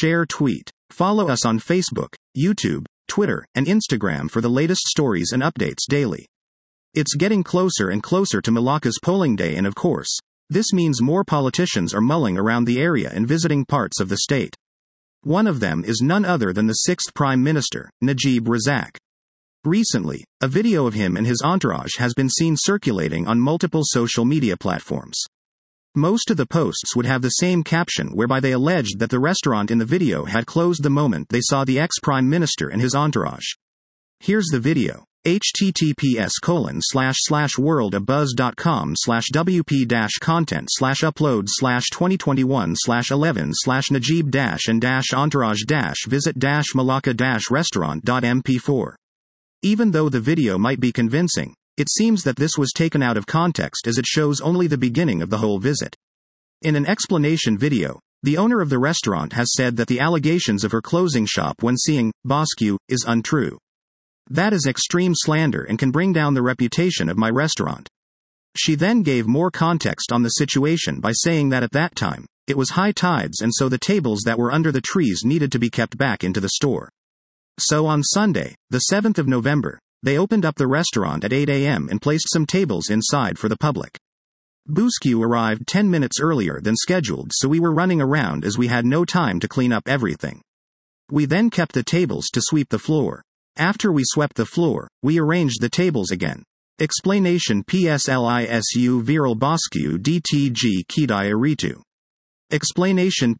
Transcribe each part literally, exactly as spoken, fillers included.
Share tweet. Follow us on Facebook, YouTube, Twitter, and Instagram for the latest stories and updates daily. It's getting closer and closer to Malacca's polling day, and of course, this means more politicians are mulling around the area and visiting parts of the state. One of them is none other than the sixth Prime Minister, Najib Razak. Recently, a video of him and his entourage has been seen circulating on multiple social media platforms. Most of the posts would have the same caption whereby they alleged that the restaurant in the video had closed the moment they saw the ex-Prime Minister and his entourage. Here's the video. https colon slash slash worldabuzz.com slash wp dash content slash upload slash 2021 slash 11 slash Najib dash and dash entourage dash visit dash Malacca dash restaurant dot m p four. Even though the video might be convincing, it seems that this was taken out of context as it shows only the beginning of the whole visit. In an explanation video, the owner of the restaurant has said that the allegations of her closing shop when seeing Bosque is untrue. That is extreme slander and can bring down the reputation of my restaurant. She then gave more context on the situation by saying that at that time, it was high tides and so the tables that were under the trees needed to be kept back into the store. So on Sunday, the seventh of November, they opened up the restaurant at eight a m and placed some tables inside for the public. Bosque arrived ten minutes earlier than scheduled, so we were running around as we had no time to clean up everything. We then kept the tables to sweep the floor. After we swept the floor, we arranged the tables again. Explanation Pslisu viral Bosque dtg kidai aritu. Explanation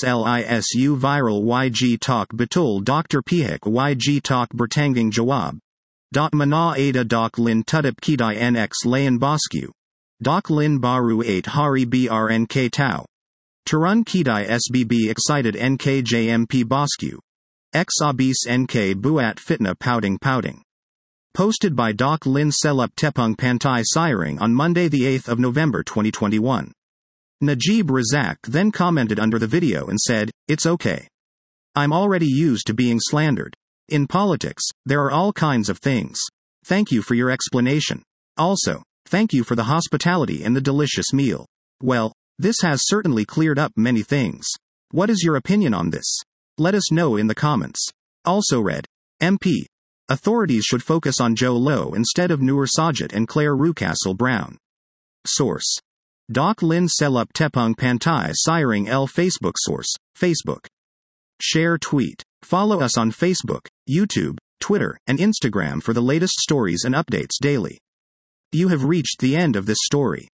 Pslisu viral yg talk betul Doctor Pihak yg talk bertanggung jawab. Dok mana ada dok lin tudip kidai nx layan Bosque. Dok lin baru eight hari brnk tau. Turun kidai sbb excited nkjmp Bosque. X abis nk buat fitna pouting pouting. Posted by Dok Lin Selup Tepung Pantai Siring on Monday the eighth of November twenty twenty-one. Najib Razak then commented under the video and said, "It's okay. I'm already used to being slandered. In politics, there are all kinds of things. Thank you for your explanation. Also, thank you for the hospitality and the delicious meal. Well, this has certainly cleared up many things. What is your opinion on this? Let us know in the comments." Also read, M P. Authorities should focus on Joe Low instead of Noor Sajid and Claire Rucastle Brown. Source. Dok Lin Selup Tepung Pantai Siring L Facebook Source, Facebook. Share tweet. Follow us on Facebook, YouTube, Twitter, and Instagram for the latest stories and updates daily. You have reached the end of this story.